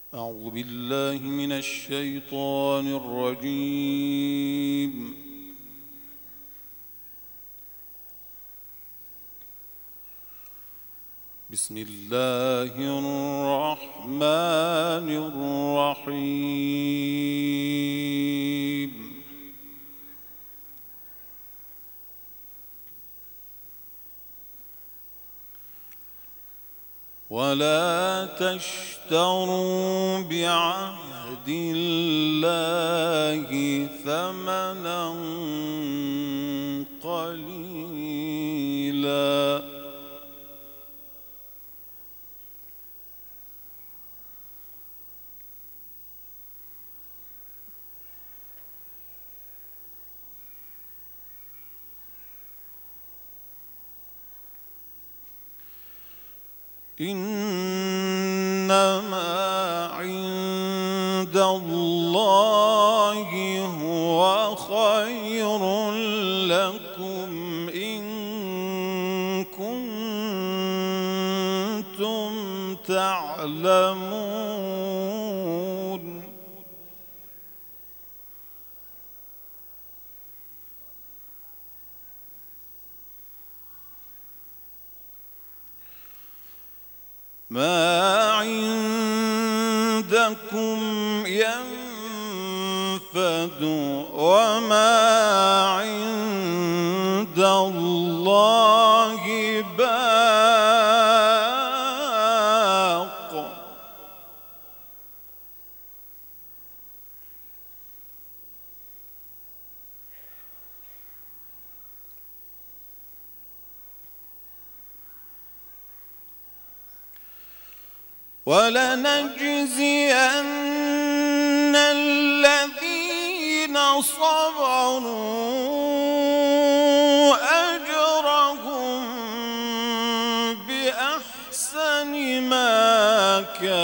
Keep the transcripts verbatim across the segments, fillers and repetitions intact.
أعوذ بالله من الشيطان الرجيم. بسم الله الرحمن الرحيم. ولا تشتروا بعهد الله ثمنا قليلا إنما عند الله هو خير لكم إن كنتم تعلمون. ما عندكم ينفد وما عند الله باق. ولنجزين الذين صبروا أجرهم بأحسن ما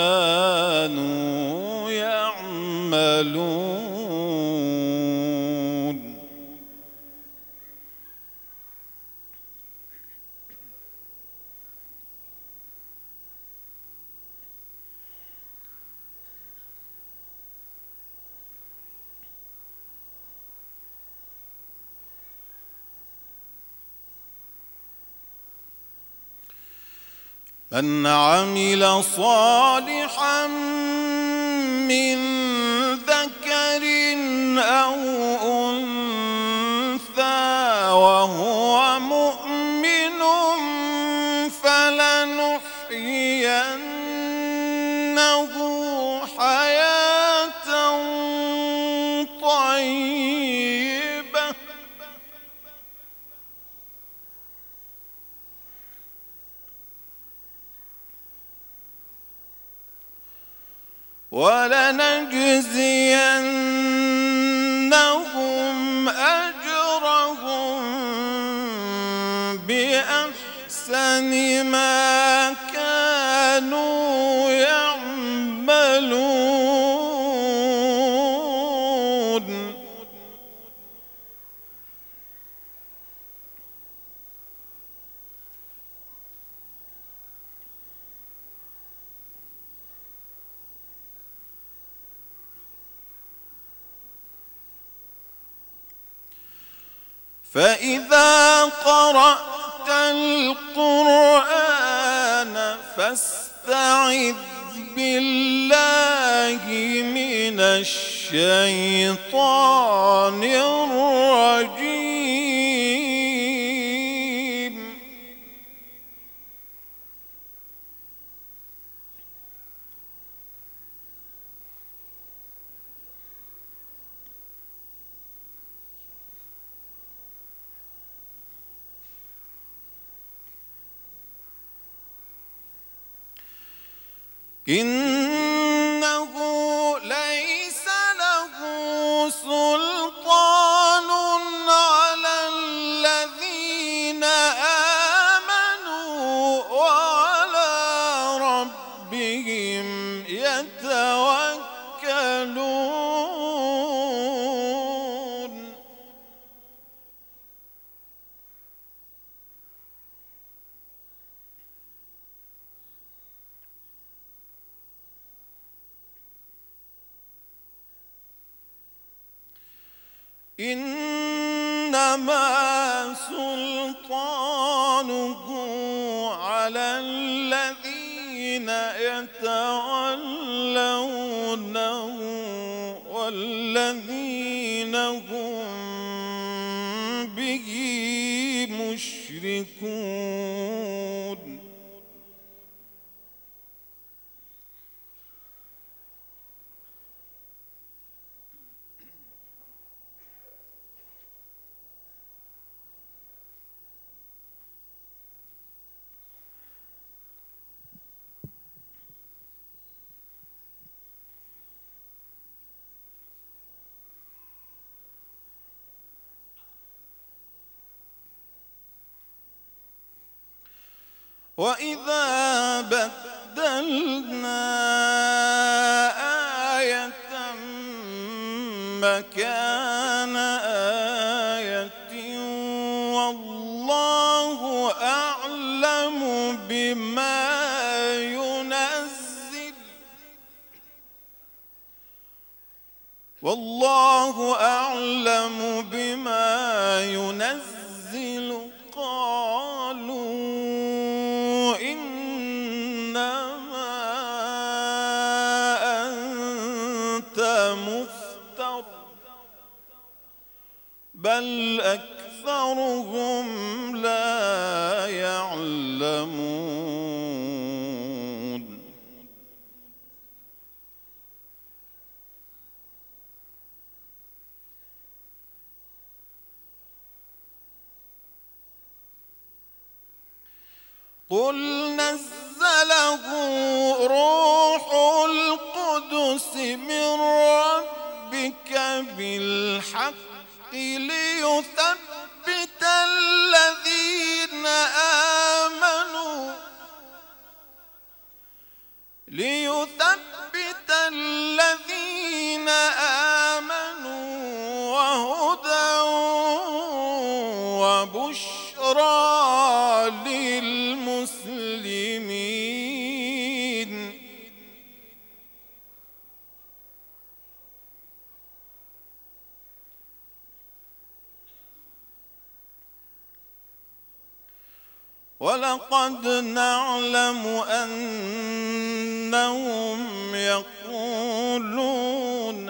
كانوا يعملون. من عمل صالحا من ذكر أو أنثى وهو مؤمن فلنحيينه حياة طيبة ولنجزينهم أجرهم بأحسن ما كانوا يعملون. فإذا قرأت القرآن فاستعذ بالله من الشيطان الرجيم. إنه ليس له سلطان على الذين آمنوا وعلى ربهم يتوكلون. إنما سلطانه على الذين يتولونه والذين هم به مشركون. وإذا بدلنا آية مكان آية والله أعلم بما ينزل والله أعلم بما ينزل قالوا بل أكثرهم لا يعلمون. قل نزله روح القدس من ربك بالحق ليثبت الذين آمنوا ليثبت الذين آمنوا وهدى وبشرى للمسلمين. ولقد نعلم أنهم يقولون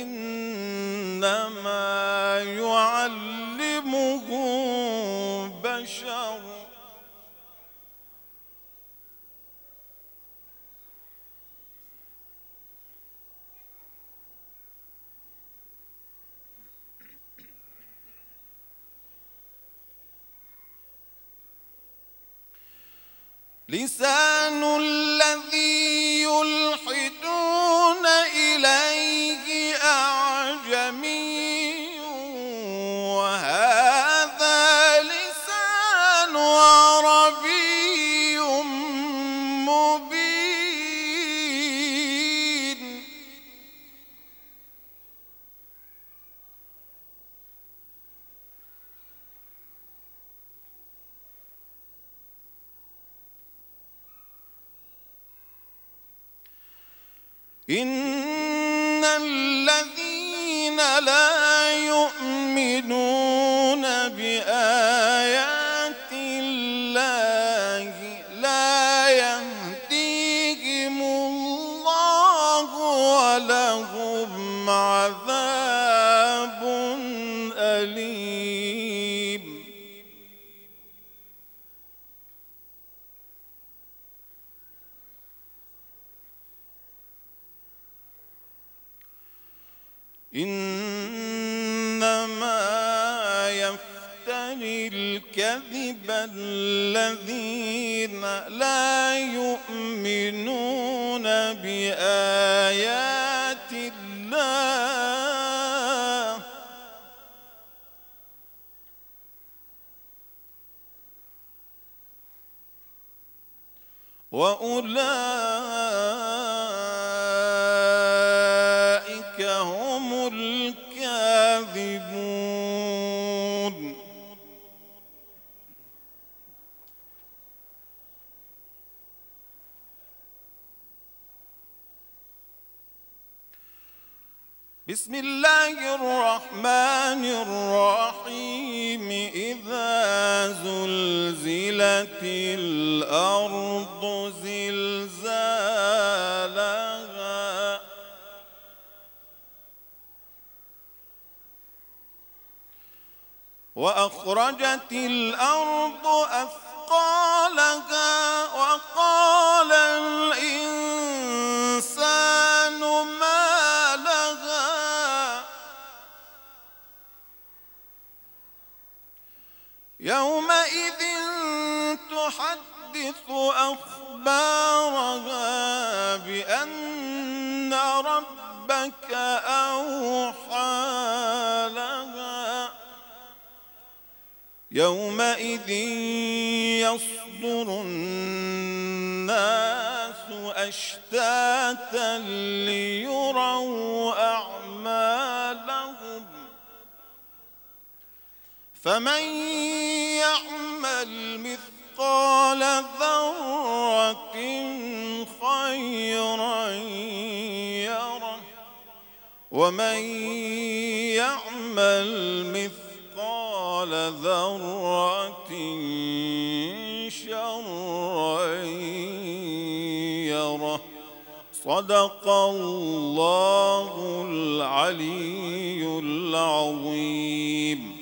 إنما يعلمه بشر لسان الذي يلحدون إليه أعجمي وهذا لسان عربي مبين. إن الذين لا يؤمنون بآيات الله لا يهديهم الله ولهم عذاب أليم. إنما يفتري الكذب الذين لا يؤمنون بآيات الله وأولئك هم الكاذبون. بسم الله الرحمن الرحيم إذا زلزلت الأرض زلزالها وأخرجت الأرض أثقالها وقال الإنسان ما لها يومئذ تحدث أخبارها بأن ربك أوحى لها يومئذ يصدر الناس أشتاتا ليروا أعمالهم فمن يعمل مثقال ذرة خيرا يره ومن يعمل مثقال ذرة شرا يره صدق الله العلي العظيم.